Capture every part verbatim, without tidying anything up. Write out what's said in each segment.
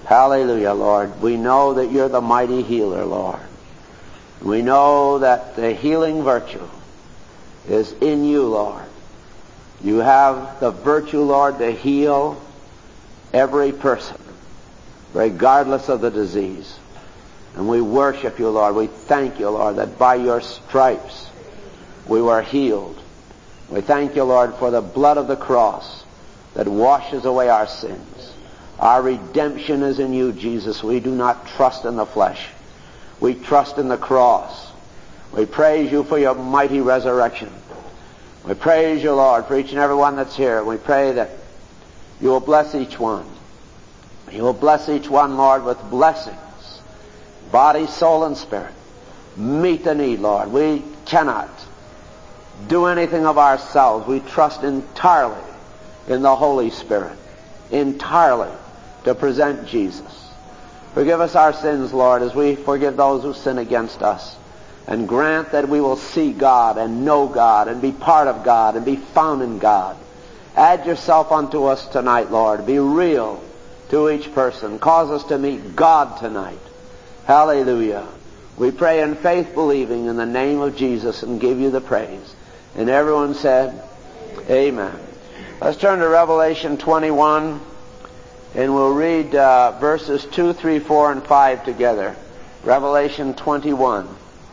Hallelujah, Lord. We know that you're the mighty healer, Lord. We know that the healing virtue is in you, Lord. You have the virtue, Lord, to heal every person, regardless of the disease. And we worship you, Lord. We thank you, Lord, that by your stripes we were healed. We thank you, Lord, for the blood of the cross that washes away our sins. Our redemption is in you, Jesus. We do not trust in the flesh. We trust in the cross. We praise you for your mighty resurrection. We praise you, Lord, for each and every one that's here. We pray that you will bless each one. You will bless each one, Lord, with blessings, body, soul, and spirit. Meet the need, Lord. We cannot do anything of ourselves. We trust entirely in the Holy Spirit, entirely to present Jesus. Forgive us our sins, Lord, as we forgive those who sin against us. And grant that we will see God and know God and be part of God and be found in God. Add yourself unto us tonight, Lord. Be real to each person. Cause us to meet God tonight. Hallelujah. We pray in faith, believing in the name of Jesus, and give you the praise. And everyone said, Amen. Let's turn to Revelation twenty-one, and we'll read uh, verses two, three, four, and five together. Revelation twenty-one.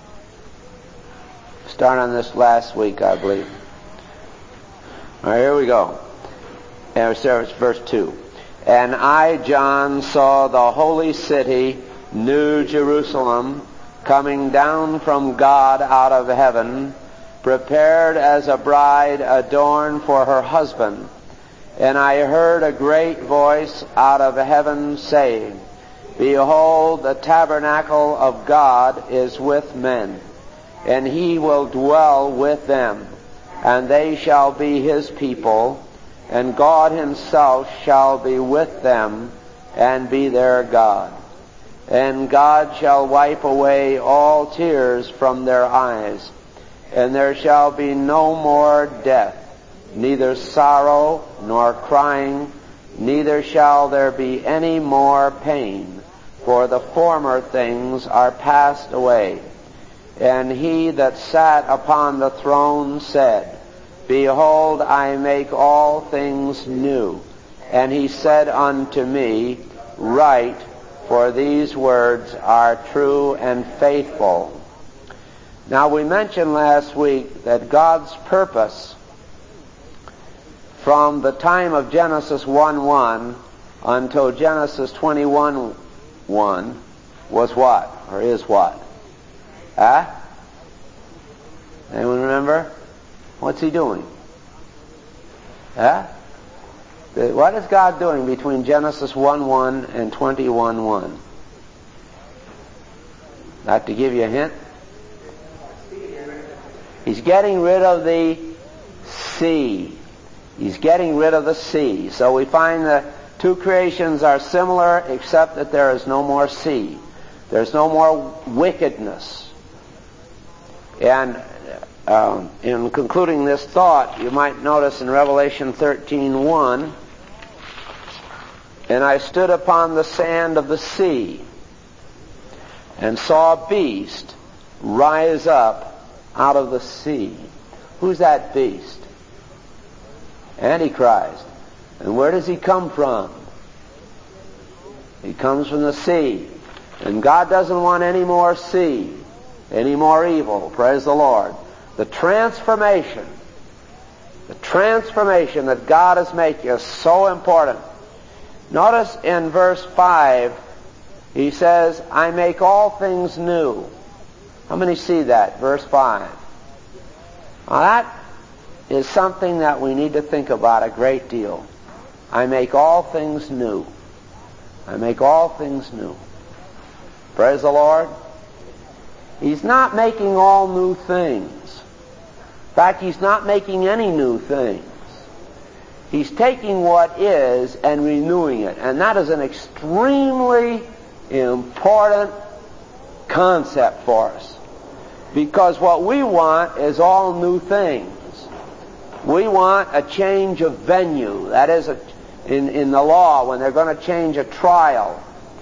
Start on this last week, I believe. All right, here we go. And verse two. And I, John, saw the holy city, New Jerusalem, coming down from God out of heaven, prepared as a bride adorned for her husband. And I heard a great voice out of heaven saying, Behold, the tabernacle of God is with men, and he will dwell with them, and they shall be his people, and God himself shall be with them, and be their God. And God shall wipe away all tears from their eyes, and there shall be no more death, neither sorrow nor crying, neither shall there be any more pain, for the former things are passed away. And he that sat upon the throne said, Behold, I make all things new. And he said unto me, Write, for these words are true and faithful. Now, we mentioned last week that God's purpose from the time of Genesis one one until Genesis twenty-one one was what? Or is what? Huh? Anyone remember? What's he doing? Huh? What is God doing between Genesis one one and twenty-one one? Not to give you a hint? He's getting rid of the sea. He's getting rid of the sea. So we find the two creations are similar, except that there is no more sea. There's no more wickedness. And um, in concluding this thought, you might notice in Revelation thirteen one, And I stood upon the sand of the sea, and saw a beast rise up out of the sea. Who's that beast? Antichrist. And where does he come from? He comes from the sea. And God doesn't want any more sea, any more evil. Praise the Lord. The transformation, the transformation that God is making is so important. Notice in verse five, he says, I make all things new. How many see that? Verse five. Now that is something that we need to think about a great deal. I make all things new. I make all things new. Praise the Lord. He's not making all new things. In fact, he's not making any new things. He's taking what is and renewing it. And that is an extremely important concept for us. Because what we want is all new things. We want a change of venue. That is, a, in, in the law, when they're going to change a trial,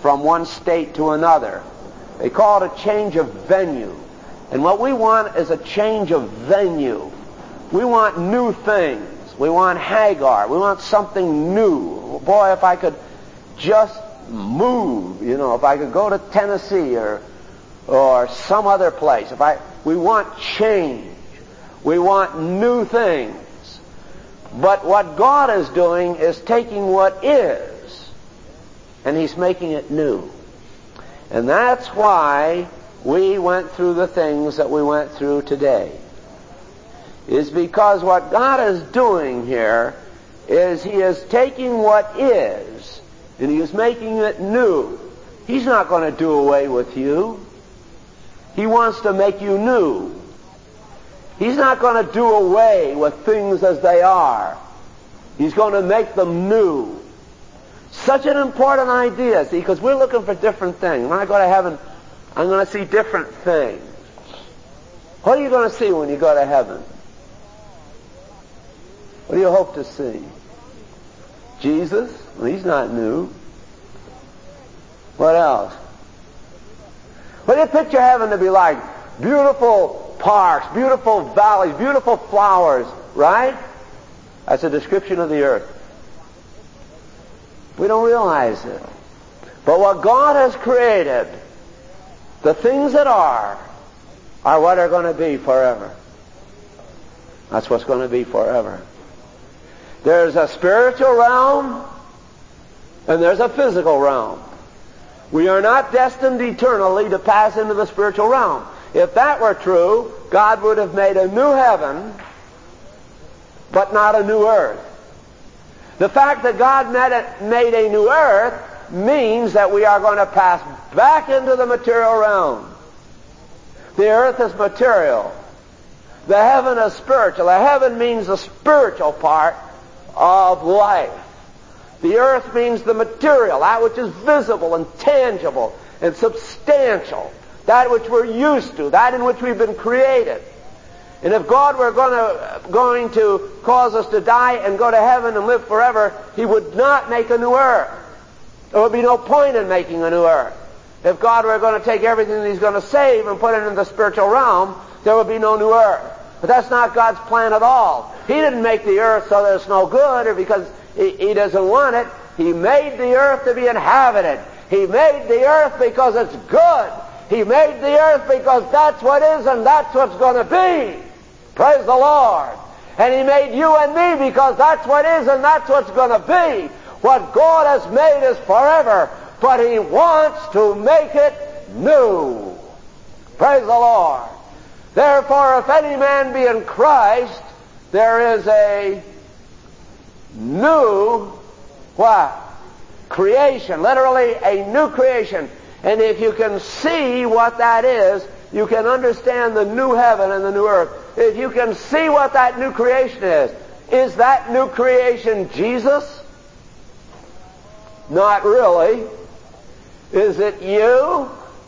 from one state to another. They call it a change of venue. And what we want is a change of venue. We want new things. We want Hagar. We want something new. Boy, if I could just move, you know, if I could go to Tennessee or or some other place. If I, we want change. We want new things. But what God is doing is taking what is, and He's making it new. And that's why we went through the things that we went through today. Is because what God is doing here is He is taking what is, and He is making it new. He's not going to do away with you. He wants to make you new. He's not going to do away with things as they are. He's going to make them new. Such an important idea, see, because we're looking for different things. When I go to heaven, I'm going to see different things. What are you going to see when you go to heaven? What do you hope to see? Jesus? Well, He's not new. What else? What do you picture heaven to be like? Beautiful parks, beautiful valleys, beautiful flowers, right? That's a description of the earth. We don't realize it. But what God has created, the things that are, are what are going to be forever. That's what's going to be forever. There's a spiritual realm, and there's a physical realm. We are not destined eternally to pass into the spiritual realm. If that were true, God would have made a new heaven, but not a new earth. The fact that God made a new earth means that we are going to pass back into the material realm. The earth is material. The heaven is spiritual. The heaven means the spiritual part of life. The earth means the material, that which is visible and tangible and substantial, that which we're used to, that in which we've been created. And if God were going to, going to cause us to die and go to heaven and live forever, He would not make a new earth. There would be no point in making a new earth. If God were going to take everything that He's going to save and put it in the spiritual realm, there would be no new earth. But that's not God's plan at all. He didn't make the earth so that it's no good or because He, he doesn't want it. He made the earth to be inhabited. He made the earth because it's good. He made the earth because that's what is and that's what's going to be. Praise the Lord. And He made you and me because that's what is and that's what's going to be. What God has made is forever, but He wants to make it new. Praise the Lord. Therefore, if any man be in Christ, there is a new, what? Creation. Literally a new creation. And if you can see what that is, you can understand the new heaven and the new earth. If you can see what that new creation is, is that new creation Jesus? Not really. Is it you?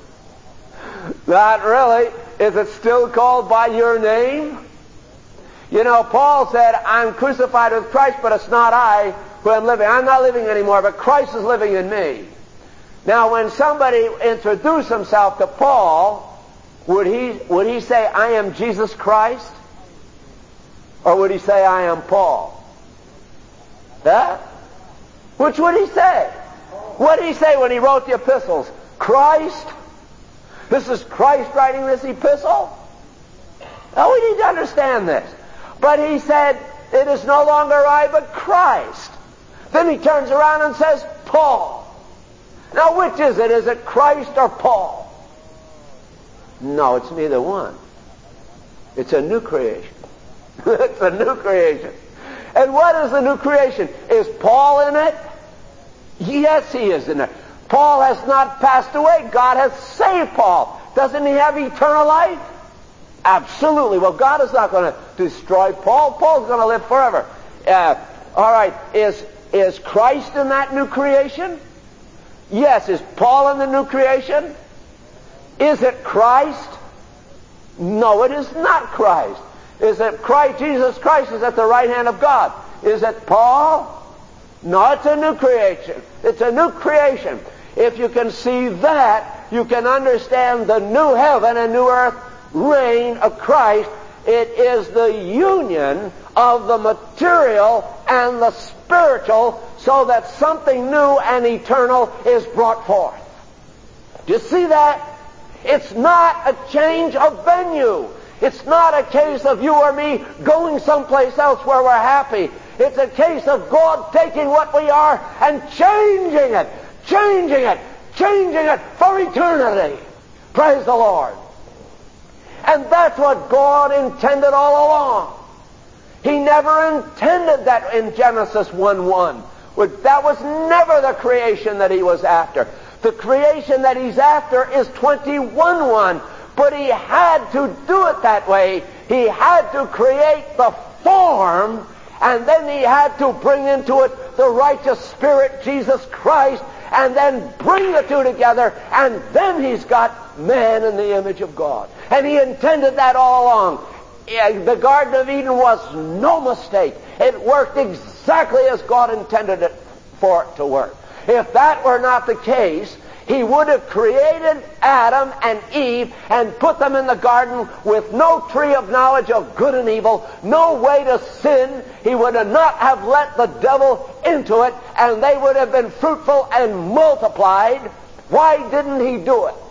Not really. Is it still called by your name? You know, Paul said, I'm crucified with Christ, but it's not I who am living. I'm not living anymore, but Christ is living in me. Now, when somebody introduced himself to Paul, would he, would he say, I am Jesus Christ? Or would he say, I am Paul? That? Which would he say? What did he say when he wrote the epistles? Christ? This is Christ writing this epistle? Now, we need to understand this. But he said, it is no longer I, but Christ. Then he turns around and says, Paul. Now, which is it? Is it Christ or Paul? No, it's neither one. It's a new creation. It's a new creation. And what is the new creation? Is Paul in it? Yes, he is in it. Paul has not passed away. God has saved Paul. Doesn't he have eternal life? Absolutely. Well, God is not going to destroy Paul. Paul's going to live forever. Uh, all right. Is, is Christ in that new creation? Yes. Is Paul in the new creation? Is it Christ? No, it is not Christ. Is it Christ? Jesus Christ is at the right hand of God. Is it Paul? No, it's a new creation. It's a new creation. If you can see that, you can understand the new heaven and new earth reign of Christ. It is the union of the material and the spiritual, so that something new and eternal is brought forth. Do you see that? It's not a change of venue. It's not a case of you or me going someplace else where we're happy. It's a case of God taking what we are and changing it, changing it, changing it for eternity. Praise the Lord. And that's what God intended all along. He never intended that in Genesis one one. That was never the creation that He was after. The creation that He's after is twenty-one one. But He had to do it that way. He had to create the form, and then He had to bring into it the righteous Spirit, Jesus Christ, and then bring the two together, and then He's got man in the image of God. And He intended that all along. The Garden of Eden was no mistake. It worked exactly as God intended it for it to work. If that were not the case, He would have created Adam and Eve and put them in the garden with no tree of knowledge of good and evil, no way to sin. He would have not have let the devil into it, and they would have been fruitful and multiplied. Why didn't He do it?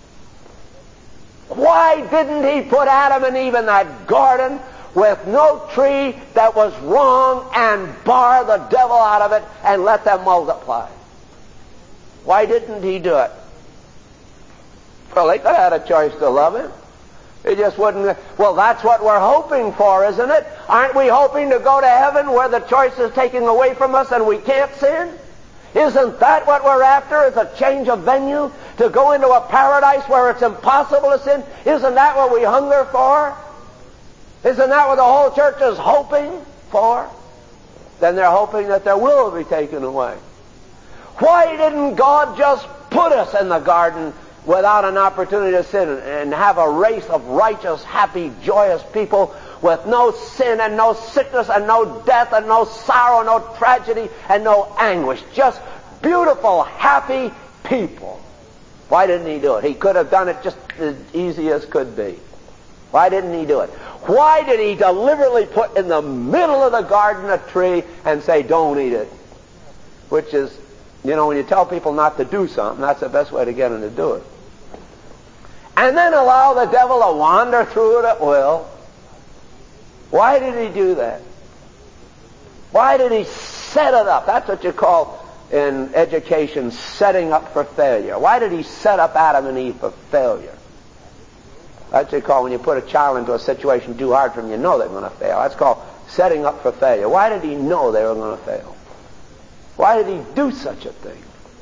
Why didn't He put Adam and Eve in that garden with no tree that was wrong and bar the devil out of it and let them multiply? Why didn't He do it? Well, they could have had a choice to love Him. They just wouldn't. Well, that's what we're hoping for, isn't it? Aren't we hoping to go to heaven where the choice is taken away from us and we can't sin? Isn't that what we're after, is a change of venue? To go into a paradise where it's impossible to sin? Isn't that what we hunger for? Isn't that what the whole church is hoping for? Then they're hoping that their will will be taken away. Why didn't God just put us in the garden without an opportunity to sin and have a race of righteous, happy, joyous people with no sin and no sickness and no death and no sorrow, no tragedy and no anguish? Just beautiful, happy people. Why didn't He do it? He could have done it just as easy as could be. Why didn't He do it? Why did He deliberately put in the middle of the garden a tree and say, don't eat it? Which is, you know, when you tell people not to do something, that's the best way to get them to do it. And then allow the devil to wander through it at will. Why did He do that? Why did He set it up? That's what you call in education setting up for failure. Why did He set up Adam and Eve for failure? That's what you call when you put a child into a situation too hard for them, you know they're going to fail. That's called setting up for failure. Why did He know they were going to fail? Why did He do such a thing?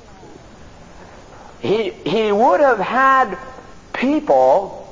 He, he would have had people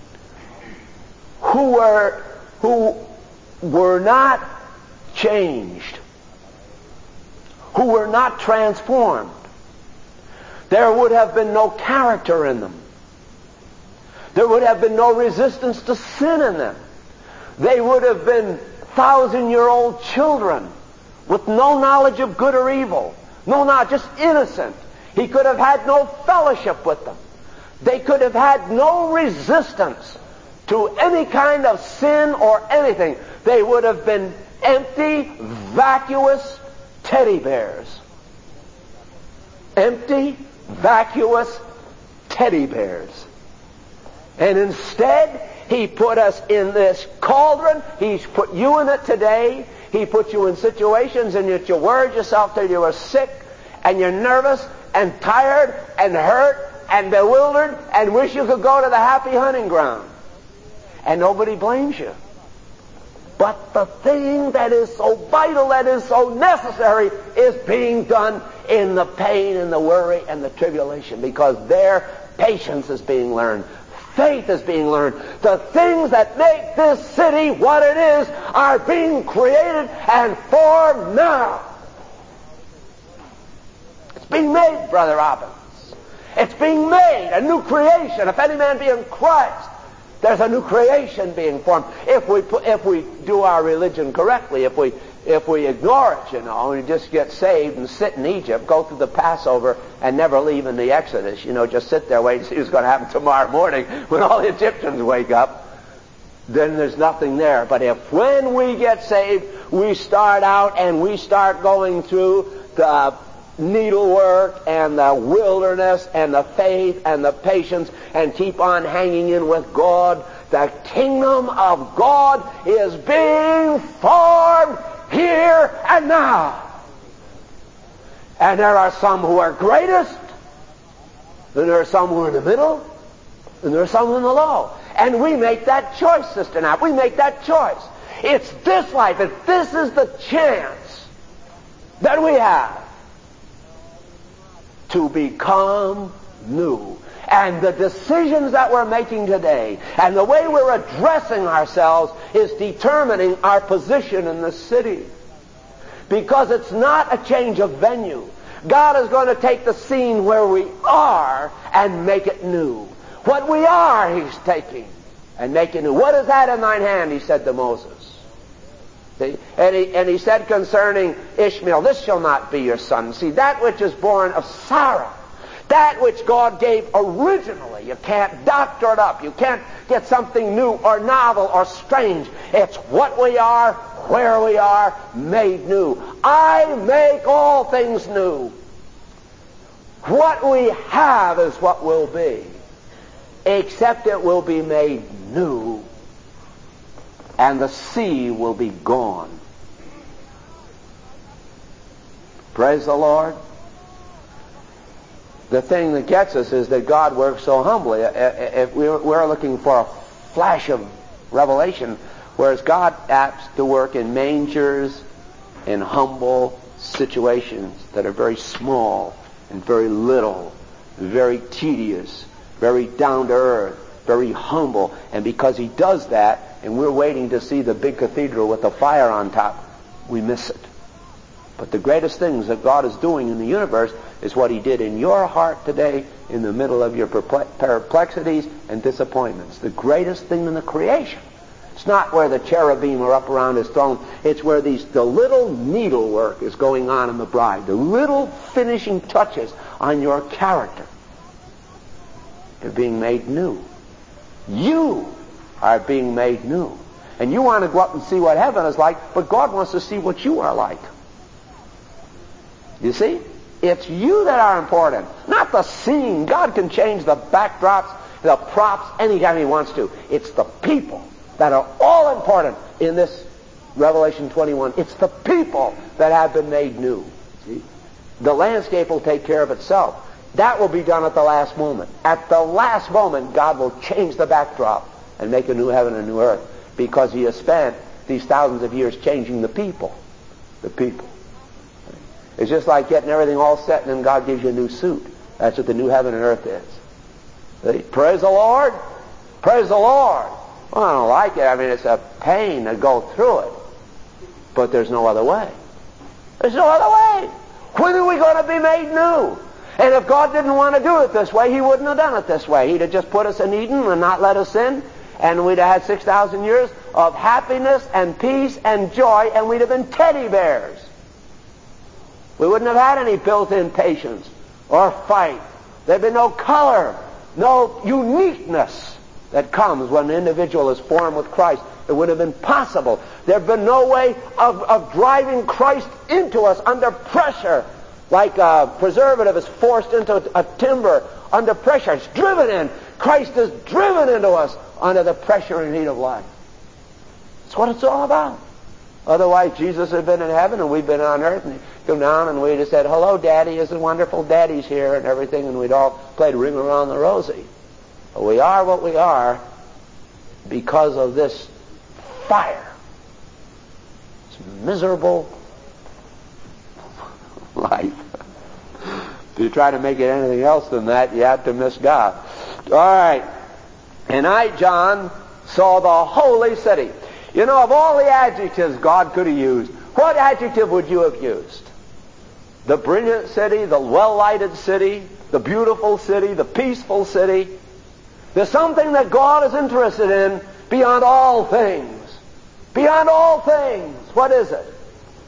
who were, who were not changed, who were not transformed. There would have been no character in them. There would have been no resistance to sin in them. They would have been thousand-year-old children with no knowledge of good or evil. No, not just innocent. He could have had no fellowship with them. They could have had no resistance to any kind of sin or anything. They would have been empty, vacuous teddy bears. Empty, vacuous teddy bears. And instead, He put us in this cauldron. He's put you in it today. He put you in situations in which you worried yourself till you were sick, and you're nervous and tired and hurt and bewildered and wish you could go to the happy hunting ground. And nobody blames you. But the thing that is so vital, that is so necessary, is being done in the pain and the worry and the tribulation, because there patience is being learned. Faith is being learned. The things that make this city what it is are being created and formed now. It's being made, Brother Robbins. It's being made, a new creation. If any man be in Christ, there's a new creation being formed. If we if we do our religion correctly, if we if we ignore it, you know, and just get saved and sit in Egypt, go through the Passover, and never leave in the Exodus, you know, just sit there waiting to see what's going to happen tomorrow morning when all the Egyptians wake up, then there's nothing there. But if when we get saved, we start out and we start going through the needlework and the wilderness and the faith and the patience and keep on hanging in with God, the kingdom of God is being formed here and now. And there are some who are greatest, and there are some who are in the middle, and there are some in the low. And we make that choice, Sister Knapp. We make that choice. It's this life, and this is the chance that we have to become new. And the decisions that we're making today and the way we're addressing ourselves is determining our position in the city. Because it's not a change of venue. God is going to take the scene where we are and make it new. What we are, He's taking and making new. What is that in thine hand? He said to Moses. See? And, he, and he said concerning Ishmael, this shall not be your son. See, that which is born of Sarah, that which God gave originally, you can't doctor it up. You can't get something new or novel or strange. It's what we are, where we are, made new. I make all things new. What we have is what will be, except it will be made new, and the sea will be gone. Praise the Lord. The thing that gets us is that God works so humbly. If we're looking for a flash of revelation, whereas God acts to work in mangers, in humble situations that are very small and very little, very tedious, very down to earth, very humble. And because He does that, and we're waiting to see the big cathedral with the fire on top, we miss it. But the greatest things that God is doing in the universe is what He did in your heart today in the middle of your perplexities and disappointments. The greatest thing in the creation. It's not where the cherubim are up around His throne. It's where these the little needlework is going on in the bride. The little finishing touches on your character. You're being made new. You are being made new. And you want to go up and see what heaven is like, but God wants to see what you are like. You see? It's you that are important, not the scene. God can change the backdrops, the props, anytime He wants to. It's the people that are all important in this Revelation twenty-one. It's the people that have been made new. See? The landscape will take care of itself. That will be done at the last moment. At the last moment, God will change the backdrop and make a new heaven and a new earth, because He has spent these thousands of years changing the people. The people. It's just like getting everything all set and then God gives you a new suit. That's what the new heaven and earth is. See? Praise the Lord. Praise the Lord. Well, I don't like it. I mean, it's a pain to go through it. But there's no other way. There's no other way. When are we going to be made new? And if God didn't want to do it this way, He wouldn't have done it this way. He'd have just put us in Eden and not let us in. And we'd have had six thousand years of happiness and peace and joy, and we'd have been teddy bears. We wouldn't have had any built-in patience or fight. There'd be no color, no uniqueness that comes when an individual is formed with Christ. It would have been possible. There'd been no way of, of driving Christ into us under pressure, like a preservative is forced into a, a timber under pressure. It's driven in. Christ is driven into us under the pressure and heat of life. That's what it's all about. Otherwise, Jesus had been in heaven and we'd been on earth, and He'd come down and we'd have said, hello, Daddy, isn't wonderful? Daddy's here and everything, and we'd all played Ring Around the Rosie. But we are what we are because of this fire. This miserable life. If you try to make it anything else than that, you have to miss God. All right. And I, John, saw the holy city. You know, of all the adjectives God could have used, what adjective would you have used? The brilliant city, the well-lighted city, the beautiful city, the peaceful city. There's something that God is interested in beyond all things. Beyond all things. What is it?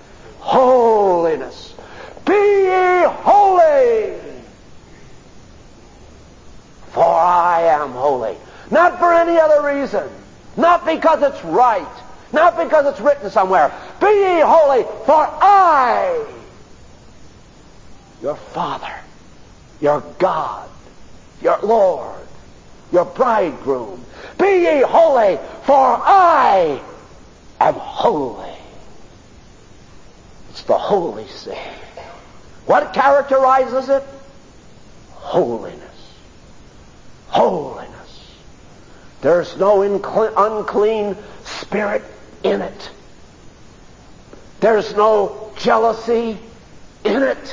holiness. Be ye holy, for I am holy. Not for any other reason. Not because it's right. Not because it's written somewhere. Be ye holy, for I, your Father, your God, your Lord, your bridegroom, be ye holy, for I am holy. It's the holy city. What characterizes it? Holiness. Holiness. There's no incle- unclean spirit in it. There's no jealousy in it.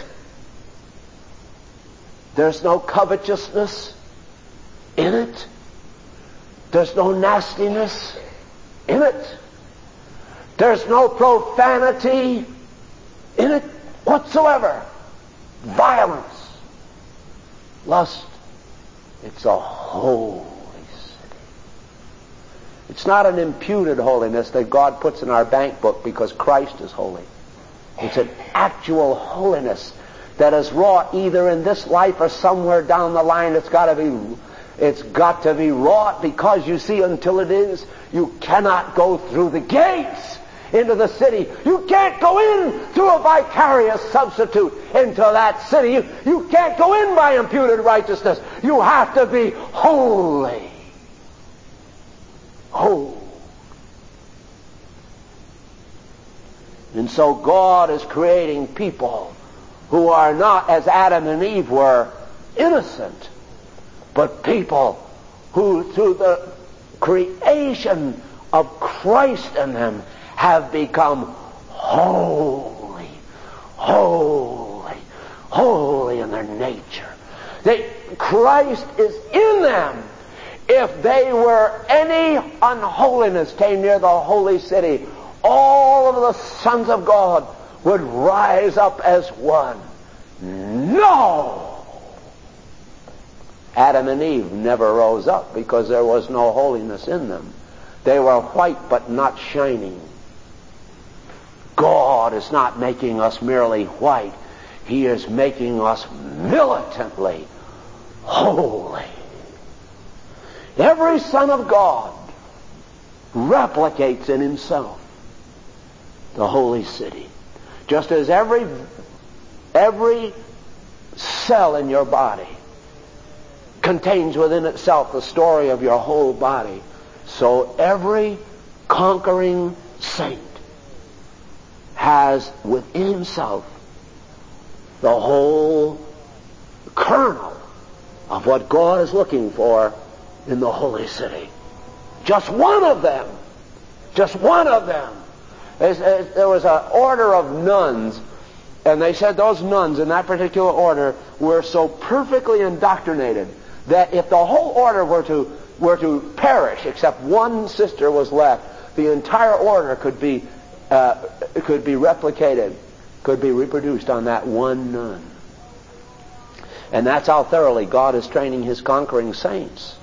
There's no covetousness in it. There's no nastiness in it. There's no profanity in it whatsoever. Violence, lust. It's a holy city. It's not an imputed holiness that God puts in our bank book because Christ is holy. It's an actual holiness that is wrought either in this life or somewhere down the line. It's got to be, it's got to be wrought, because you see, until it is, you cannot go through the gates into the city. You can't go in through a vicarious substitute into that city. You, you can't go in by imputed righteousness. You have to be holy. Holy. And so God is creating people who are not, as Adam and Eve were, innocent, but people who, through the creation of Christ in them, have become holy, holy, holy in their nature. They, Christ is in them. If they were any unholiness came near the holy city, all of the sons of God would rise up as one. No! Adam and Eve never rose up because there was no holiness in them. They were white but not shining. God is not making us merely white. He is making us militantly holy. Every son of God replicates in himself the holy city. Just as every every cell in your body contains within itself the story of your whole body, so every conquering saint has within himself the whole kernel of what God is looking for in the holy city. Just one of them. Just one of them. There was an order of nuns, and they said those nuns in that particular order were so perfectly indoctrinated that if the whole order were to were to perish, except one sister was left, the entire order could be uh, could be replicated, could be reproduced on that one nun. And that's how thoroughly God is training His conquering saints,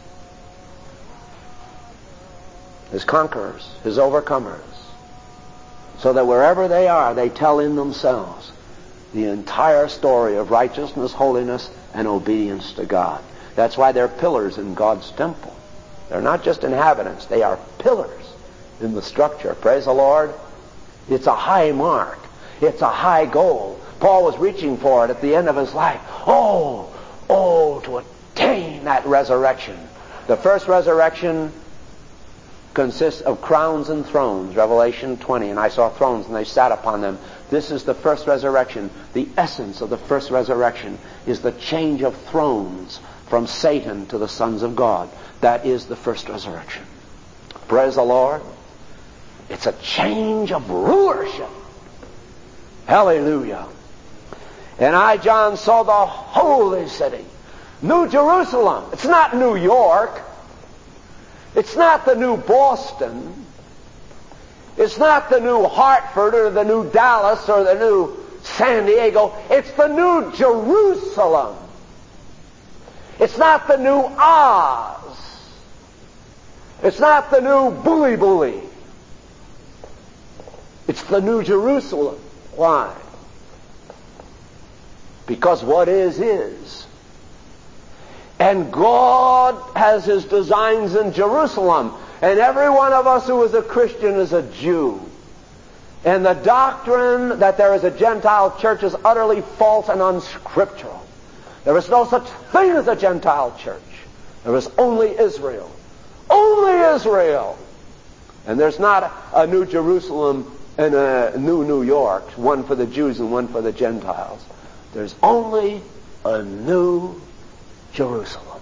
His conquerors, His overcomers, so that wherever they are, they tell in themselves the entire story of righteousness, holiness, and obedience to God. That's why they're pillars in God's temple. They're not just inhabitants, they are pillars in the structure. Praise the Lord. It's a high mark. It's a high goal. Paul was reaching for it at the end of his life. Oh, oh, to attain that resurrection. The first resurrection consists of crowns and thrones, Revelation twenty, and I saw thrones and they sat upon them. This is the first resurrection. The essence of the first resurrection is the change of thrones from Satan to the sons of God. That is the first resurrection. Praise the Lord. It's a change of rulership. Hallelujah. And I, John, saw the holy city, New Jerusalem. It's not New York. It's not the new Boston. It's not the new Hartford or the new Dallas or the new San Diego. It's the new Jerusalem. It's not the new Oz. It's not the new Bully Bully. It's the new Jerusalem. Why? Because what is, is. And God has His designs in Jerusalem. And every one of us who is a Christian is a Jew. And the doctrine that there is a Gentile church is utterly false and unscriptural. There is no such thing as a Gentile church. There is only Israel. Only Israel. And there's not a New Jerusalem and a New New York, one for the Jews and one for the Gentiles. There's only a New Jerusalem.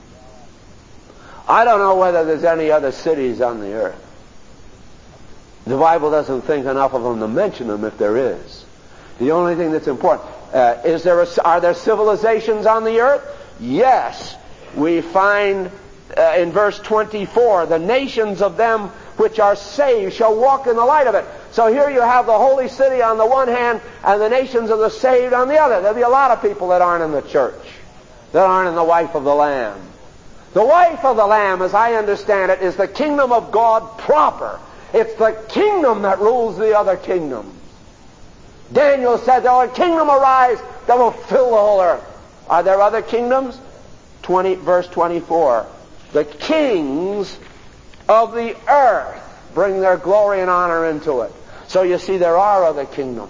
I don't know whether there's any other cities on the earth. The Bible doesn't think enough of them to mention them if there is. The only thing that's important, uh, is there a, are there civilizations on the earth? Yes. We find uh, in verse twenty-four, the nations of them which are saved shall walk in the light of it. So here you have the holy city on the one hand and the nations of the saved on the other. There'll be a lot of people that aren't in the church, that aren't in the wife of the Lamb. The wife of the Lamb, as I understand it, is the kingdom of God proper. It's the kingdom that rules the other kingdoms. Daniel said, there will a kingdom arise that will fill the whole earth. Are there other kingdoms? twenty, verse twenty-four. The kings of the earth bring their glory and honor into it. So you see, there are other kingdoms.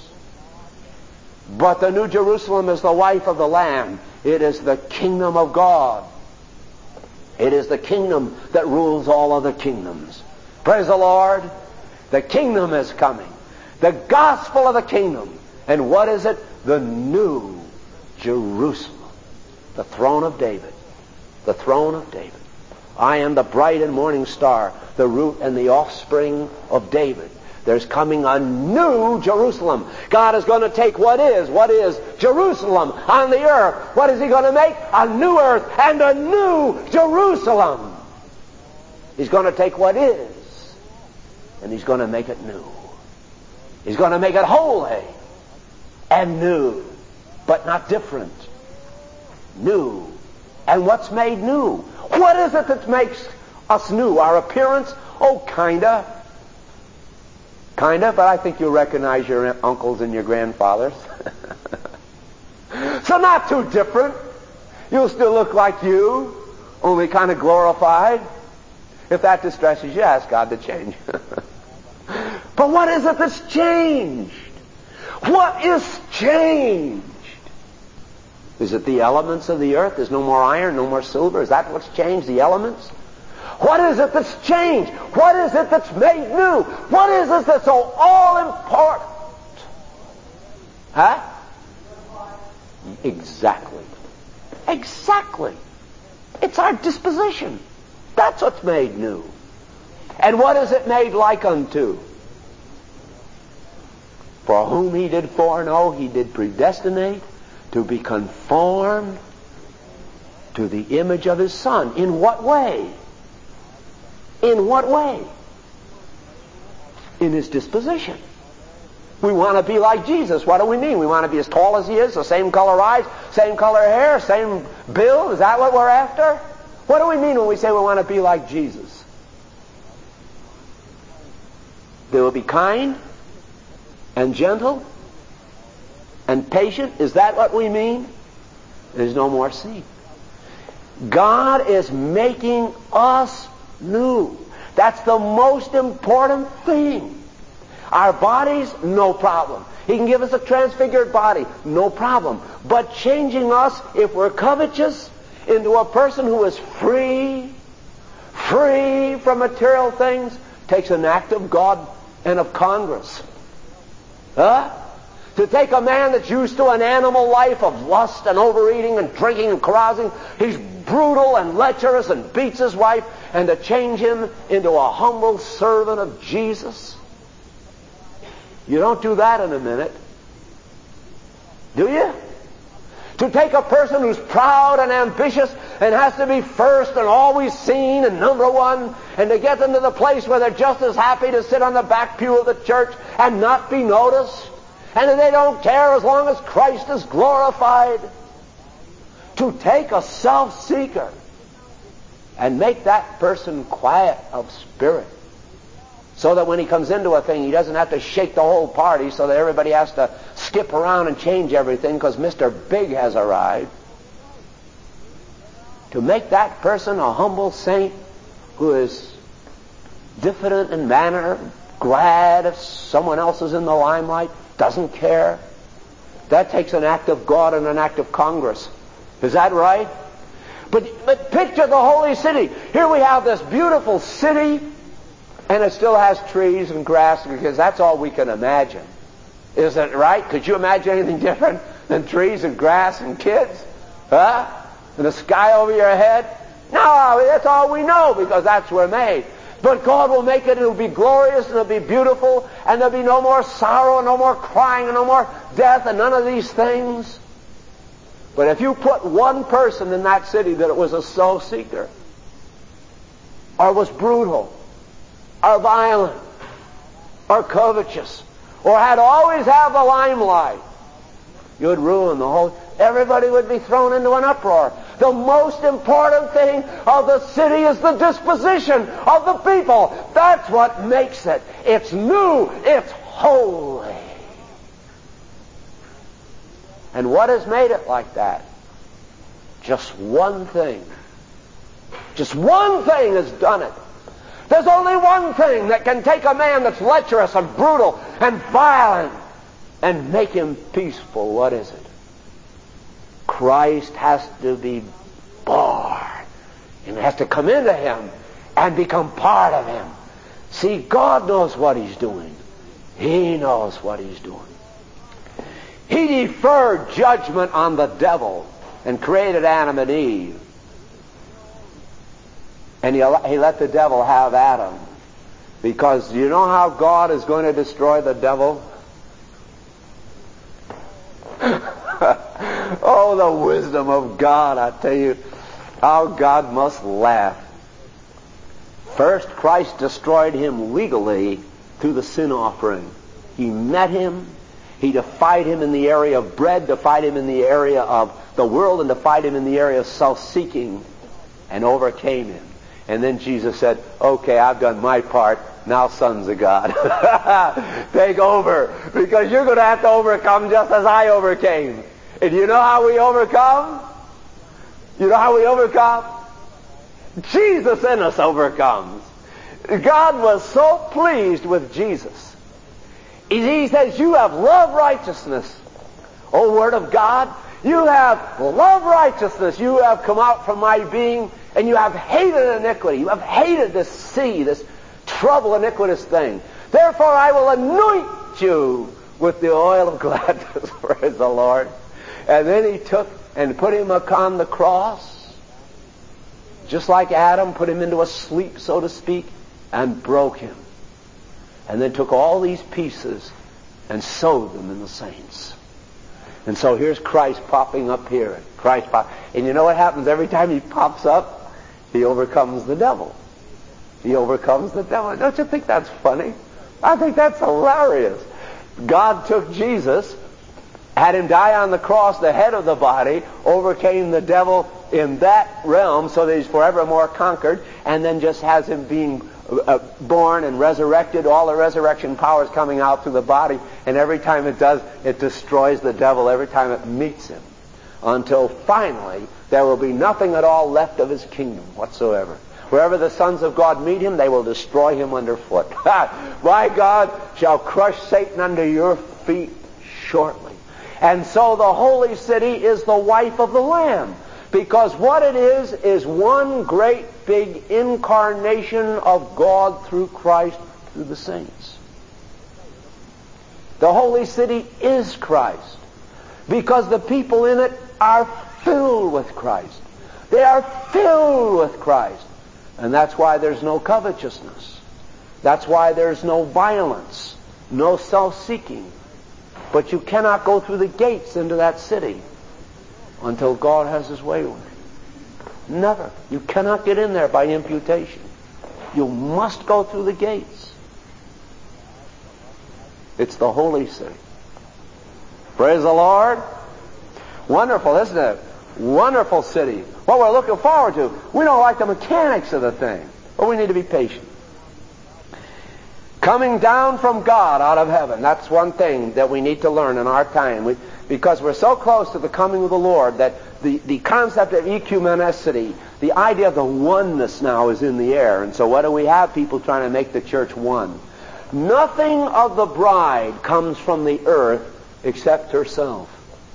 But the New Jerusalem is the wife of the Lamb. It is the kingdom of God. It is the kingdom that rules all other kingdoms. Praise the Lord. The kingdom is coming. The gospel of the kingdom. And what is it? The New Jerusalem. The throne of David. The throne of David. I am the bright and morning star, the root and the offspring of David. There's coming a new Jerusalem. God is going to take what is, what is Jerusalem on the earth. What is He going to make? A new earth and a new Jerusalem. He's going to take what is, and He's going to make it new. He's going to make it holy and new, but not different. New. And what's made new? What is it that makes us new? Our appearance? Oh, kinda. Kinda, but I think you'll recognize your uncles and your grandfathers. So not too different. You'll still look like you, only kind of glorified. If that distresses you, ask God to change. But what is it that's changed? What is changed? Is it the elements of the earth? There's no more iron, no more silver. Is that what's changed, the elements? What is it that's changed? What is it that's made new? What is it that's so all-important? Huh? Exactly. Exactly. It's our disposition. That's what's made new. And what is it made like unto? For whom He did foreknow, He did predestinate to be conformed to the image of His Son. In what way? In what way? In His disposition. We want to be like Jesus. What do we mean? We want to be as tall as He is, the same color eyes, same color hair, same build. Is that what we're after? What do we mean when we say we want to be like Jesus? They will be kind and gentle and patient. Is that what we mean? There's no more sin. God is making us new. That's the most important thing. Our bodies, no problem. He can give us a transfigured body, no problem. But changing us, if we're covetous, into a person who is free, free from material things, takes an act of God and of Congress. Huh? To take a man that's used to an animal life of lust and overeating and drinking and carousing, he's brutal and lecherous and beats his wife, and to change him into a humble servant of Jesus. You don't do that in a minute. Do you? To take a person who's proud and ambitious and has to be first and always seen and number one, and to get them to the place where they're just as happy to sit on the back pew of the church and not be noticed, and that they don't care as long as Christ is glorified. To take a self-seeker and make that person quiet of spirit, So that when he comes into a thing, he doesn't have to shake the whole party so that everybody has to skip around and change everything because Mister Big has arrived. To make that person a humble saint who is diffident in manner, glad if someone else is in the limelight, doesn't care, that takes an act of God and an act of Congress. Is that right? But, but picture the holy city. Here we have this beautiful city, and it still has trees and grass, because that's all we can imagine. Isn't it right? Could you imagine anything different than trees and grass and kids? Huh? And the sky over your head? No, that's all we know, because that's where we're made. But God will make it, and it'll be glorious, and it'll be beautiful, and there'll be no more sorrow, and no more crying, and no more death, and none of these things. But if you put one person in that city that it was a soul seeker, or was brutal, or violent, or covetous, or had always have the limelight, you would ruin the whole... Everybody would be thrown into an uproar. The most important thing of the city is the disposition of the people. That's what makes it. It's new. It's holy. And what has made it like that? Just one thing. Just one thing has done it. There's only one thing that can take a man that's lecherous and brutal and violent and make him peaceful. What is it? Christ has to be born. And has to come into him and become part of him. See, God knows what he's doing. He knows what he's doing. He deferred judgment on the devil and created Adam and Eve. And he, he let the devil have Adam. Because you know how God is going to destroy the devil? Oh, the wisdom of God, I tell you, how God must laugh. First, Christ destroyed him legally through the sin offering. He met him. He defied him in the area of bread, defied him in the area of the world, and defied him in the area of self-seeking, and overcame him. And then Jesus said, okay, I've done my part. Now, sons of God, take over, because you're going to have to overcome just as I overcame. And you know how we overcome? You know how we overcome? Jesus in us overcomes. God was so pleased with Jesus. He says, you have loved righteousness, O Word of God. You have loved righteousness. You have come out from my being, and you have hated iniquity. You have hated this sea, this trouble, iniquitous thing. Therefore I will anoint you with the oil of gladness, praise the Lord. And then he took and put him upon the cross, just like Adam, put him into a sleep, so to speak, and broke him. And then took all these pieces and sewed them in the saints. And so here's Christ popping up here. Christ pop, and you know what happens every time he pops up? He overcomes the devil. He overcomes the devil. Don't you think that's funny? I think that's hilarious. God took Jesus, had him die on the cross, the head of the body, overcame the devil in that realm so that he's forevermore conquered, and then just has him being uh, born and resurrected, all the resurrection powers coming out through the body, and every time it does, it destroys the devil every time it meets him, until finally there will be nothing at all left of his kingdom whatsoever. Wherever the sons of God meet him, they will destroy him underfoot. My God shall crush Satan under your feet shortly. And so the holy city is the wife of the Lamb. Because what it is, is one great big incarnation of God through Christ, through the saints. The holy city is Christ. Because the people in it are filled with Christ. They are filled with Christ. And that's why there's no covetousness. That's why there's no violence, no self-seeking. But you cannot go through the gates into that city until God has his way with it. Never. You cannot get in there by imputation. You must go through the gates. It's the holy city. Praise the Lord. Wonderful, isn't it? Wonderful city. What we're looking forward to. We don't like the mechanics of the thing, but we need to be patient. Coming down from God out of heaven. That's one thing that we need to learn in our time. We, because we're so close to the coming of the Lord that the, the concept of ecumenicity, the idea of the oneness now is in the air. And so what do we have? People trying to make the church one. Nothing of the bride comes from the earth except herself.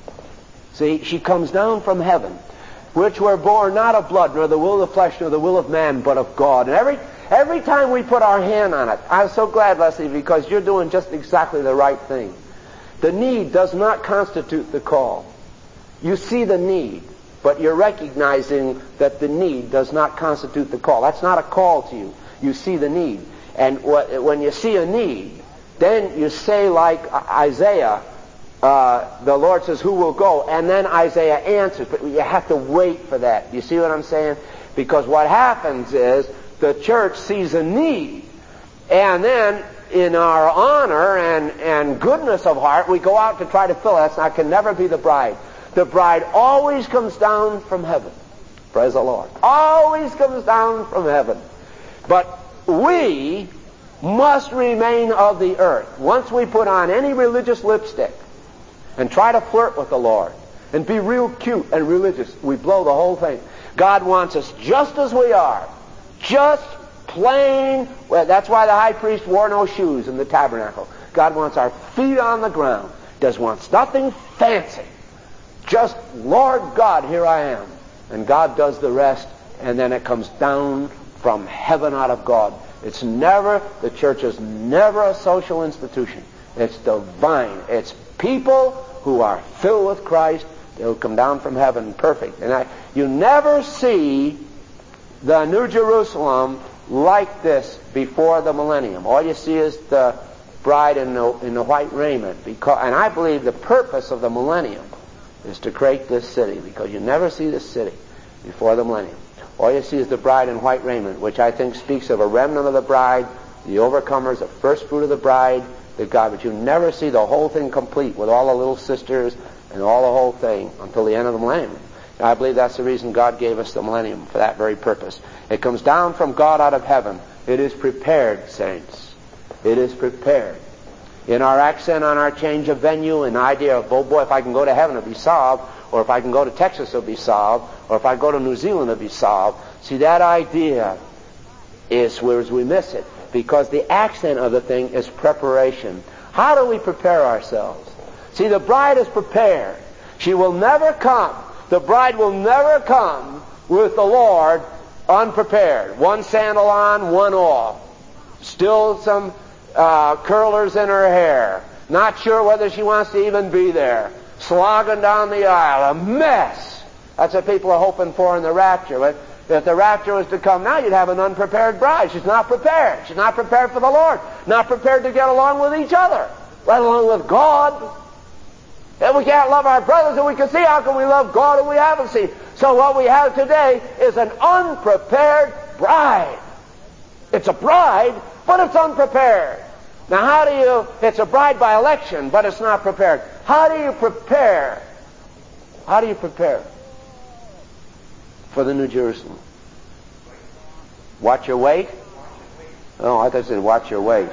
See, she comes down from heaven, which were born not of blood, nor the will of the flesh, nor the will of man, but of God. And every every time we put our hand on it, I'm so glad, Leslie, because you're doing just exactly the right thing. The need does not constitute the call. You see the need, but you're recognizing that the need does not constitute the call. That's not a call to you. You see the need. And when you see a need, then you say like Isaiah, uh, the Lord says, who will go? And then Isaiah answers, but you have to wait for that. You see what I'm saying? Because what happens is the church sees a need, and then in our honor and, and goodness of heart, we go out to try to fill it. That can never be the bride. The bride always comes down from heaven. Praise the Lord. Always comes down from heaven. But we must remain of the earth. Once we put on any religious lipstick and try to flirt with the Lord and be real cute and religious, we blow the whole thing. God wants us just as we are. Just plain. Well, that's why the high priest wore no shoes in the tabernacle. God wants our feet on the ground. Does wants nothing fancy. Just, Lord God, here I am. And God does the rest, and then it comes down from heaven out of God. It's never, the church is never a social institution. It's divine. It's people who are filled with Christ. They'll come down from heaven perfect. And I, you never see the New Jerusalem like this before the millennium. All you see is the bride in the, in the white raiment. Because, and I believe the purpose of the millennium is to create this city, because you never see this city before the millennium. All you see is the bride in white raiment, which I think speaks of a remnant of the bride, the overcomers, the first fruit of the bride, the God. But you never see the whole thing complete with all the little sisters and all the whole thing until the end of the millennium. And I believe that's the reason God gave us the millennium, for that very purpose. It comes down from God out of heaven. It is prepared, saints. It is prepared. In our accent on our change of venue, an idea of, oh boy, if I can go to heaven, it'll be solved. Or if I can go to Texas, it'll be solved. Or if I go to New Zealand, it'll be solved. See, that idea is where we miss it. Because the accent of the thing is preparation. How do we prepare ourselves? See, the bride is prepared. She will never come. The bride will never come with the Lord unprepared. One sandal on, one off. Still some uh, curlers in her hair. Not sure whether she wants to even be there. Slogging down the aisle. A mess. That's what people are hoping for in the rapture. But if the rapture was to come now, you'd have an unprepared bride. She's not prepared. She's not prepared for the Lord. Not prepared to get along with each other, let alone with God. If we can't love our brothers and we can see, how can we love God and we haven't seen? So what we have today is an unprepared bride. It's a bride, but it's unprepared. Now how do you, it's a bride by election, but it's not prepared. How do you prepare? How do you prepare for the New Jerusalem? Watch your weight? Oh, I thought you said watch your weight.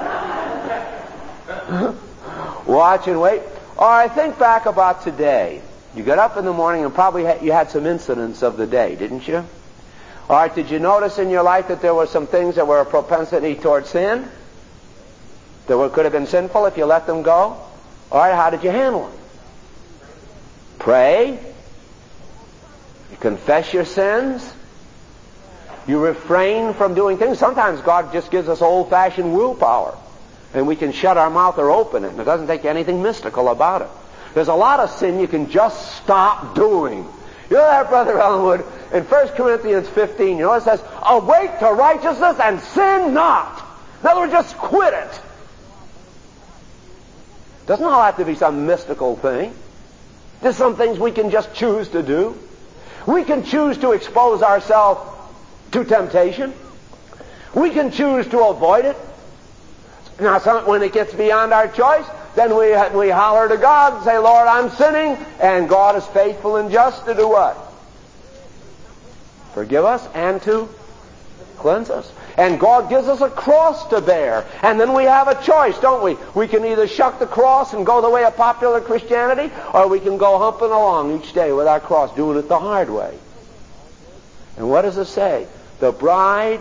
Watch and wait. Or I think back about today. You got up in the morning and probably had, you had some incidents of the day, didn't you? All right, did you notice in your life that there were some things that were a propensity toward sin? That were, could have been sinful if you let them go? All right, how did you handle them? Pray. You confess your sins. You refrain from doing things. Sometimes God just gives us old-fashioned willpower. And we can shut our mouth or open it. And it doesn't take anything mystical about it. There's a lot of sin you can just stop doing. You know that, Brother Ellenwood? In First Corinthians fifteen, you know it says, awake to righteousness and sin not. In other words, just quit it. Doesn't all have to be some mystical thing. There's some things we can just choose to do. We can choose to expose ourselves to temptation. We can choose to avoid it. Now, some, when it gets beyond our choice, then we we holler to God and say, Lord, I'm sinning, and God is faithful and just to do what? Forgive us and to Cleanse us. And God gives us a cross to bear. And then we have a choice, don't we? We can either shuck the cross and go the way of popular Christianity, or we can go humping along each day with our cross, doing it the hard way. And what does it say? The bride,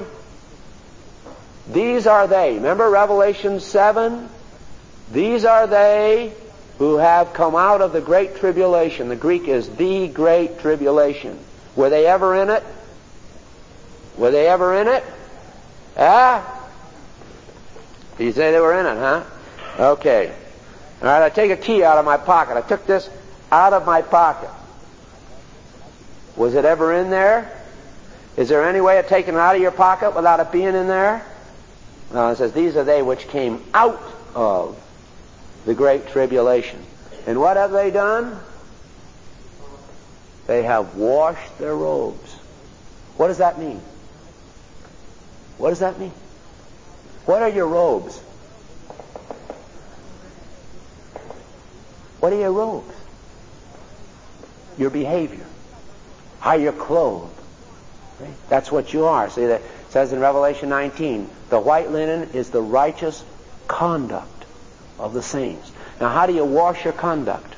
these are they. Remember Revelation seven? These are they who have come out of the great tribulation. The Greek is the great tribulation. Were they ever in it? Were they ever in it? Ah? You say they were in it, huh? Okay. All right, I take a key out of my pocket. I took this out of my pocket. Was it ever in there? Is there any way of taking it out of your pocket without it being in there? No, it says, these are they which came out of the great tribulation. And what have they done? They have washed their robes. What does that mean? What does that mean? What are your robes? What are your robes? Your behavior. How you're clothed. Right? That's what you are. See, that it says in Revelation nineteen, the white linen is the righteous conduct of the saints. Now, how do you wash your conduct?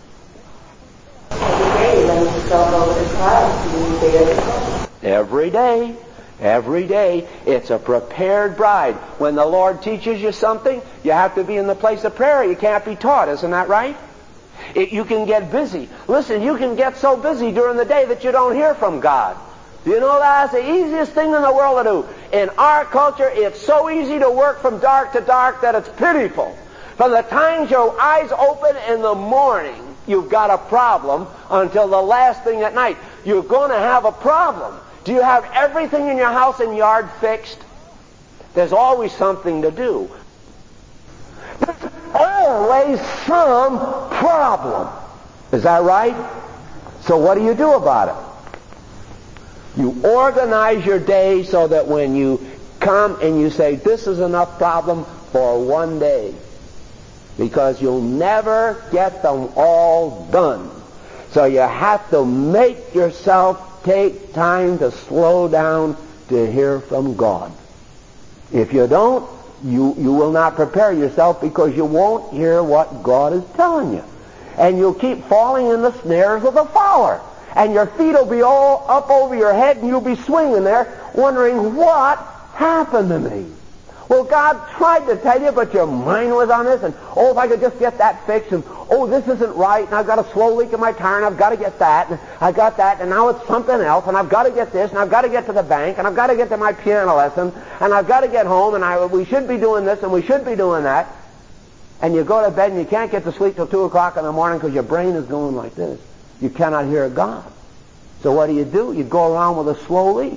Every day. Every day. It's a prepared bride. When the Lord teaches you something, you have to be in the place of prayer. You can't be taught. Isn't that right? It, you can get busy. Listen, you can get so busy during the day that you don't hear from God. Do you know that's the easiest thing in the world to do? In our culture, it's so easy to work from dark to dark that it's pitiful. From the time your eyes open in the morning, you've got a problem until the last thing at night. You're going to have a problem. Do you have everything in your house and yard fixed? There's always something to do. There's always some problem. Is that right? So what do you do about it? You organize your day so that when you come and you say, this is enough problem for one day. Because you'll never get them all done. So you have to make yourself take time to slow down to hear from God. If you don't, you, you will not prepare yourself because you won't hear what God is telling you. And you'll keep falling in the snares of the fowler. And your feet will be all up over your head and you'll be swinging there wondering, what happened to me? Well, God tried to tell you, but your mind was on this, and oh, if I could just get that fixed, and oh, this isn't right, and I've got a slow leak in my tire, and I've got to get that, and I've got that, and now it's something else, and I've got to get this, and I've got to get to the bank, and I've got to get to my piano lesson, and I've got to get home, and I, we should be doing this, and we should be doing that. And you go to bed, and you can't get to sleep till two o'clock in the morning because your brain is going like this. You cannot hear God. So what do you do? You go around with a slow leak.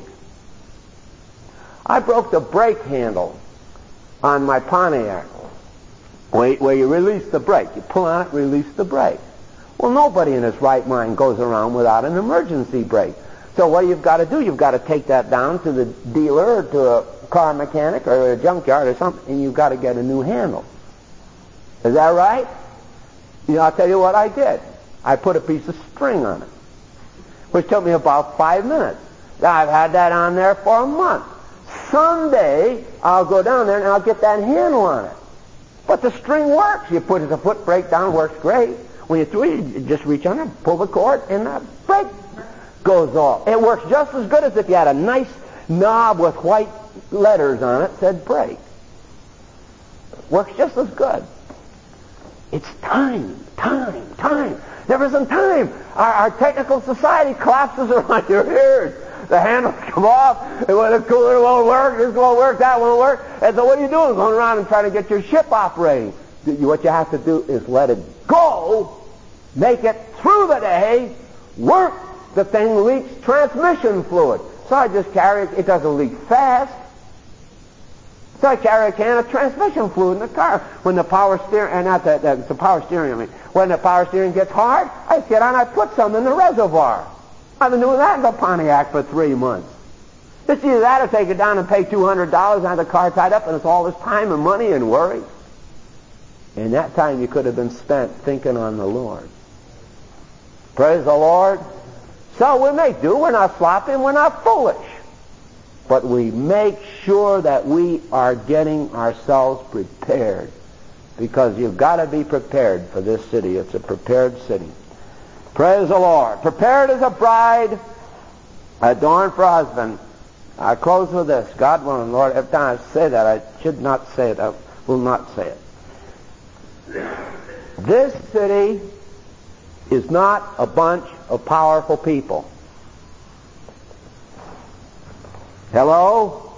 I broke the brake handle on my Pontiac, where, where you release the brake. You pull on it, release the brake. Well, nobody in his right mind goes around without an emergency brake. So what you've got to do, you've got to take that down to the dealer or to a car mechanic or a junkyard or something, and you've got to get a new handle. Is that right? You know, I'll tell you what I did. I put a piece of string on it, which took me about five minutes. I've had that on there for a month. Someday, I'll go down there and I'll get that handle on it. But the string works. You put the foot brake down, works great. When you're through, you just reach on it, pull the cord, and the brake goes off. It works just as good as if you had a nice knob with white letters on it that said brake. Works just as good. It's time, time, time. There isn't time. Our, our technical society collapses around your ears. The handles come off, and when the cooler won't work, this won't work, that won't work. And so what are you doing? Going around and trying to get your ship operating. What you have to do is let it go, make it through the day, work. The thing leaks transmission fluid. So I just carry it. It doesn't leak fast. So I carry a can of transmission fluid in the car. When the power steering, and not the, the, the power steering, I mean, when the power steering gets hard, I get on, I put some in the reservoir. I've been doing that in the Pontiac for three months. It's either that or take it down and pay two hundred dollars and have the car tied up, and it's all this time and money and worry. And that time you could have been spent thinking on the Lord. Praise the Lord. So we make do. We're not sloppy and we're not foolish. but we make sure that we are getting ourselves prepared, because you've got to be prepared for this city. It's a prepared city. Praise the Lord. Prepared as a bride, adorned for a husband. I close with this. God willing, Lord, every time I say that, I should not say it. I will not say it. This city is not a bunch of powerful people. Hello?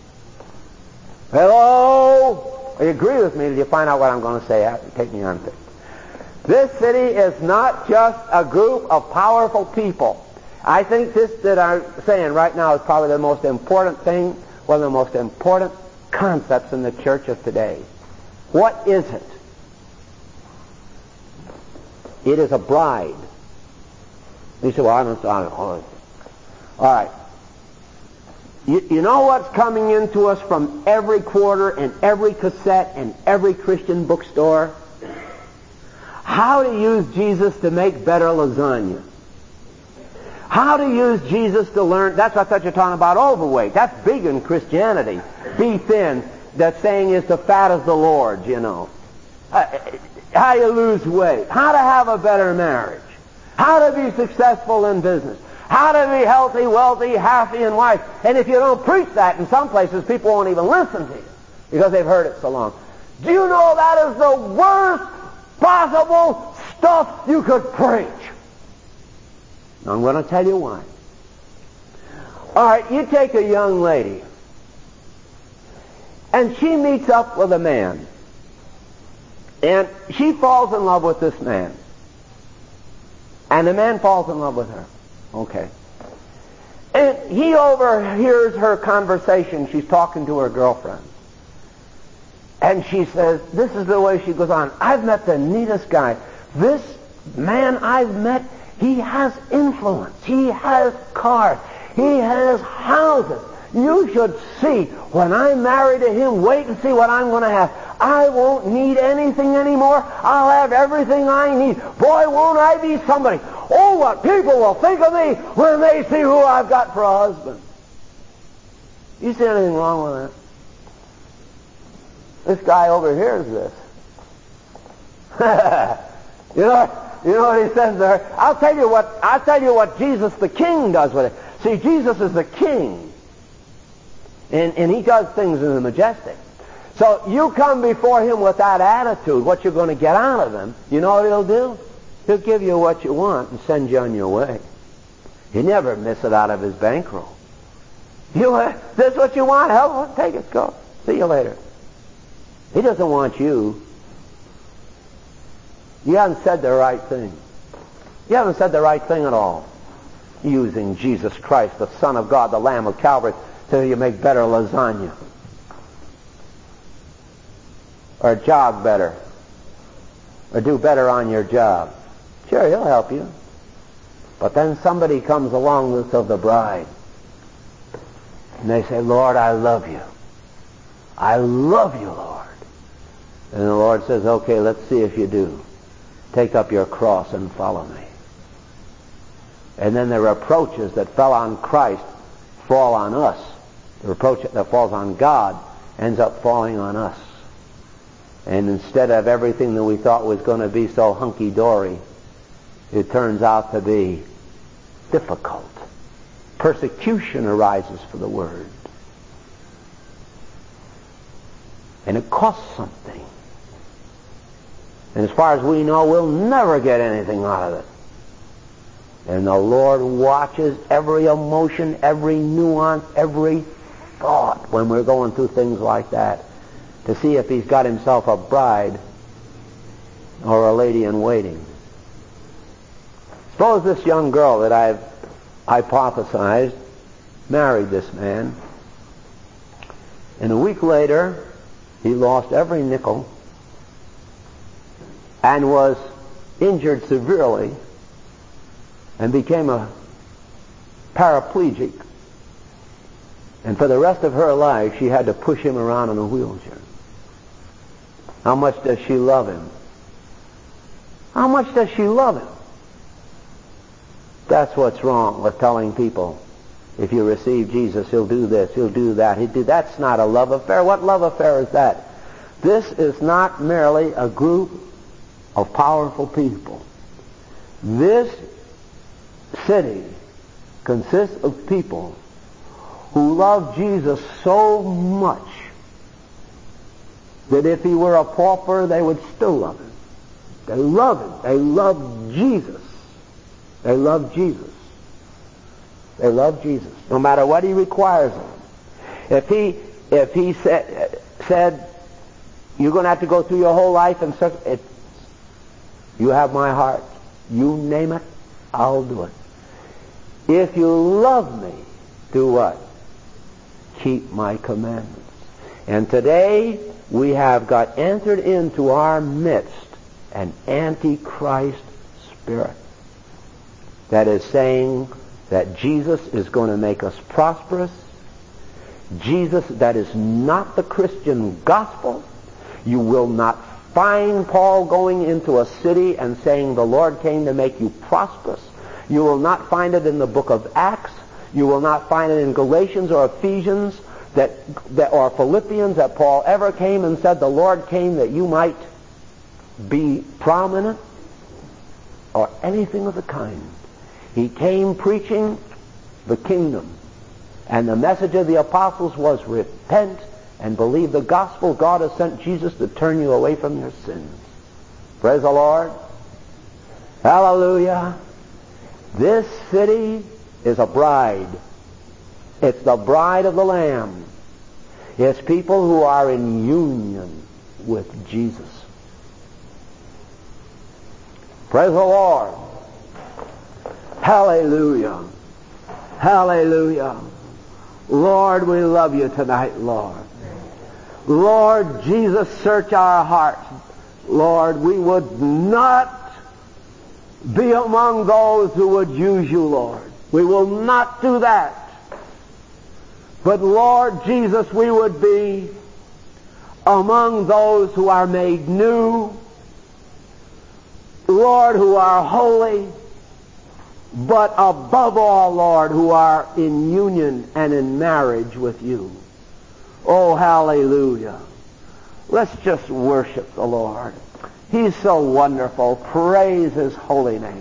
Hello? You agree with me till you find out what I'm going to say. Take me on it. This city is not just a group of powerful people. I think this that I'm saying right now is probably the most important thing, one of the most important concepts in the church of today. What is it? It is a bride. You say, well, I don't know. All right. You, you know what's coming into us from every quarter and every cassette and every Christian bookstore? How to use Jesus to make better lasagna. How to use Jesus to learn. That's what I thought you were talking about, overweight. That's big in Christianity. Be thin. That saying is the fat is the Lord's, you know. Uh, how you lose weight. How to have a better marriage. How to be successful in business. How to be healthy, wealthy, happy, and wise. And if you don't preach that, in some places people won't even listen to you because they've heard it so long. Do you know that is the worst possible stuff you could preach? I'm going to tell you why. All right, you take a young lady, and she meets up with a man, and she falls in love with this man, and the man falls in love with her. Okay. And he overhears her conversation. She's talking to her girlfriend. And she says, this is the way she goes on. I've met the neatest guy. This man I've met, he has influence. He has cars. He has houses. You should see, when I marry to him, wait and see what I'm going to have. I won't need anything anymore. I'll have everything I need. Boy, won't I be somebody. Oh, what people will think of me when they see who I've got for a husband. You see anything wrong with that? This guy overhears this. you know, you know what he says there? I'll tell you what. I'll tell you what Jesus the King does with it. See, Jesus is the King, and and he does things in the majestic. So you come before him with that attitude, what you're going to get out of him. You know what he'll do? He'll give you what you want and send you on your way. He never miss it out of his bankroll. You, uh, this is what you want? Hell, take it. Go. See you later. He doesn't want you. You haven't said the right thing. You haven't said the right thing at all. Using Jesus Christ, the Son of God, the Lamb of Calvary, till you make better lasagna. Or jog better. Or do better on your job. Sure, he'll help you. But then somebody comes along that's of the bride. And they say, Lord, I love you. I love you, Lord. And the Lord says, okay, let's see if you do. Take up your cross and follow me. And then the reproaches that fell on Christ fall on us. The reproach that falls on God ends up falling on us. And instead of everything that we thought was going to be so hunky-dory, it turns out to be difficult. Persecution arises for the word. And it costs something. And as far as we know, we'll never get anything out of it. And the Lord watches every emotion, every nuance, every thought when we're going through things like that, to see if he's got himself a bride or a lady in waiting. Suppose this young girl that I've hypothesized married this man, and a week later he lost every nickel and was injured severely and became a paraplegic. And for the rest of her life she had to push him around in a wheelchair. How much does she love him? How much does she love him? That's what's wrong with telling people If you receive Jesus, he'll do this, he'll do that. He'll do, that's not a love affair. What love affair is that? This is not merely a group of powerful people. This city consists of people who love Jesus so much that if he were a pauper, they would still love him. They love him. They love Jesus. They love Jesus. They love Jesus, no matter what he requires of them. If he, if he said, said, you're going to have to go through your whole life and such, it, you have my heart. You name it, I'll do it. If you love me, do what? Keep my commandments. And today we have got entered into our midst an antichrist spirit that is saying that Jesus is going to make us prosperous. Jesus, that is not the Christian gospel. You will not find Paul going into a city and saying the Lord came to make you prosperous. You will not find it in the book of Acts. You will not find it in Galatians or Ephesians that, that or Philippians that Paul ever came and said the Lord came that you might be prominent or anything of the kind. He came preaching the kingdom. And the message of the apostles was repent and believe the gospel. God has sent Jesus to turn you away from your sins. Praise the Lord. Hallelujah. This city is a bride. It's the bride of the Lamb. It's people who are in union with Jesus. Praise the Lord. Hallelujah. Hallelujah. Lord, we love you tonight, Lord. Lord Jesus, search our hearts. Lord, we would not be among those who would use you, Lord. We will not do that. But Lord Jesus, we would be among those who are made new, Lord, who are holy, but above all, Lord, who are in union and in marriage with you. Oh, hallelujah. Let's just worship the Lord. He's so wonderful. Praise his holy name.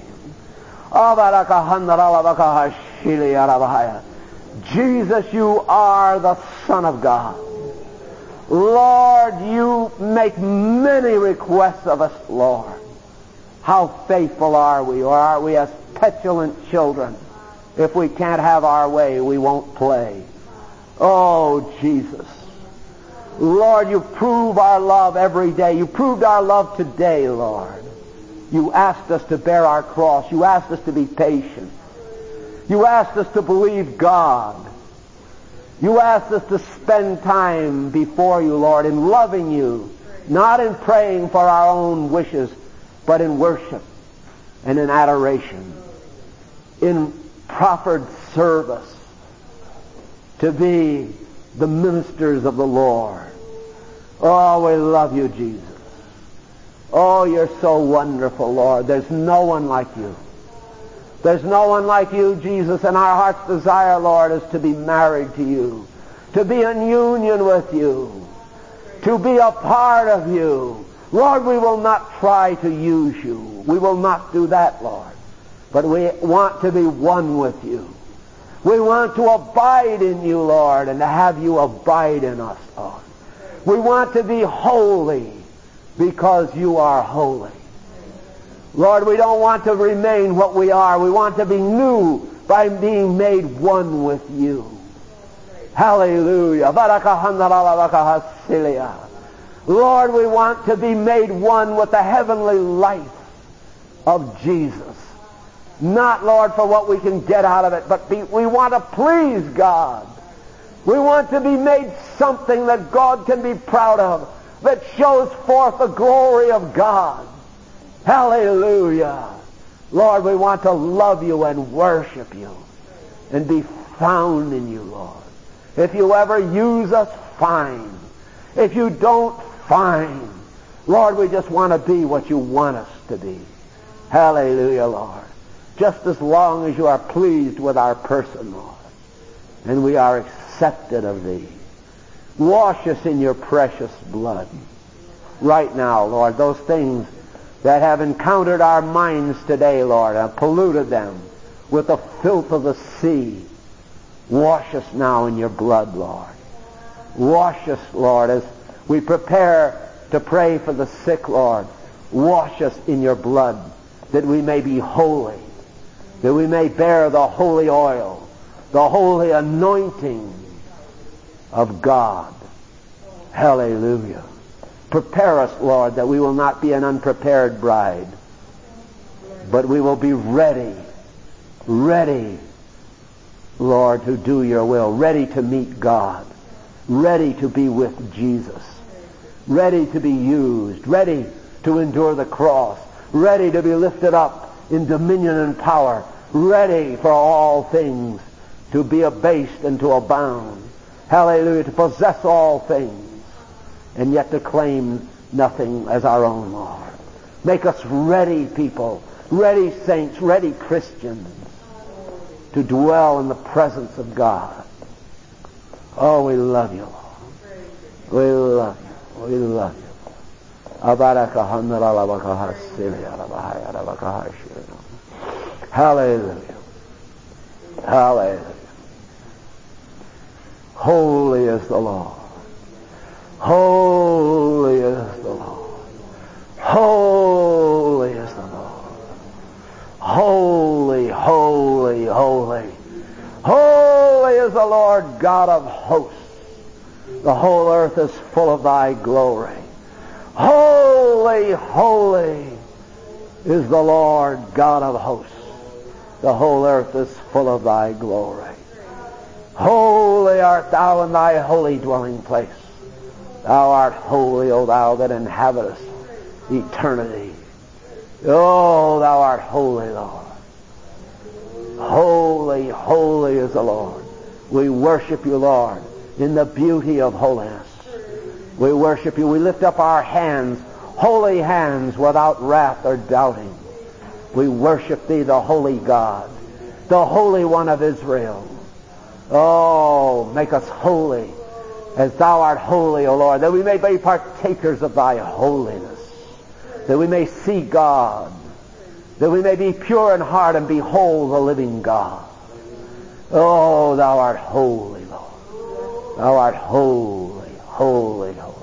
Jesus, you are the Son of God. Lord, you make many requests of us, Lord. How faithful are we, or are we as petulant children? If we can't have our way, we won't play. Oh, Jesus. Lord, you prove our love every day. You proved our love today, Lord. You asked us to bear our cross. You asked us to be patient. You asked us to believe God. You asked us to spend time before you, Lord, in loving you, not in praying for our own wishes, but in worship and in adoration, in proffered service, to be the ministers of the Lord. Oh, we love you, Jesus. Oh, you're so wonderful, Lord. There's no one like you. There's no one like you, Jesus, and our heart's desire, Lord, is to be married to you, to be in union with you, to be a part of you. Lord, we will not try to use you. We will not do that, Lord. But we want to be one with you. We want to abide in you, Lord, and to have you abide in us, Lord. We want to be holy because you are holy. Lord, we don't want to remain what we are. We want to be new by being made one with you. Hallelujah. Lord, we want to be made one with the heavenly life of Jesus. Not, Lord, for what we can get out of it, but be, we want to please God. We want to be made something that God can be proud of, that shows forth the glory of God. Hallelujah. Lord, we want to love you and worship you and be found in you, Lord. If you ever use us, fine. If you don't, fine. Lord, we just want to be what you want us to be. Hallelujah, Lord. Just as long as you are pleased with our person, Lord. and we are accepted of Thee. Wash us in your precious blood. Right now, Lord, those things that have encountered our minds today, Lord, have polluted them with the filth of the sea. Wash us now in your blood, Lord. Wash us, Lord, as we prepare to pray for the sick, Lord. Wash us in your blood, that we may be holy, that we may bear the holy oil, the holy anointing of God. Hallelujah. Prepare us, Lord, that we will not be an unprepared bride, but we will be ready, ready, Lord, to do your will, ready to meet God, ready to be with Jesus, ready to be used, ready to endure the cross, ready to be lifted up in dominion and power, ready for all things to be abased and to abound. Hallelujah, to possess all things, and yet to claim nothing as our own, Lord. Make us ready people, ready saints, ready Christians to dwell in the presence of God. Oh, we love you, Lord. We love you. We love you. Hallelujah. Hallelujah. Holy is the Lord. Holy is the Lord. Holy is the Lord. Holy, holy, holy. Holy is the Lord God of hosts. The whole earth is full of thy glory. Holy, holy is the Lord God of hosts. The whole earth is full of thy glory. Holy art thou in thy holy dwelling place. Thou art holy, O thou that inhabitest eternity. Oh, thou art holy, Lord. Holy, holy is the Lord. We worship you, Lord, in the beauty of holiness. We worship you. We lift up our hands, holy hands, without wrath or doubting. We worship thee, the holy God, the Holy One of Israel. Oh, make us holy as thou art holy, O Lord, that we may be partakers of thy holiness, that we may see God, that we may be pure in heart and behold the living God. Oh, thou art holy, Lord. Thou art holy, holy, holy.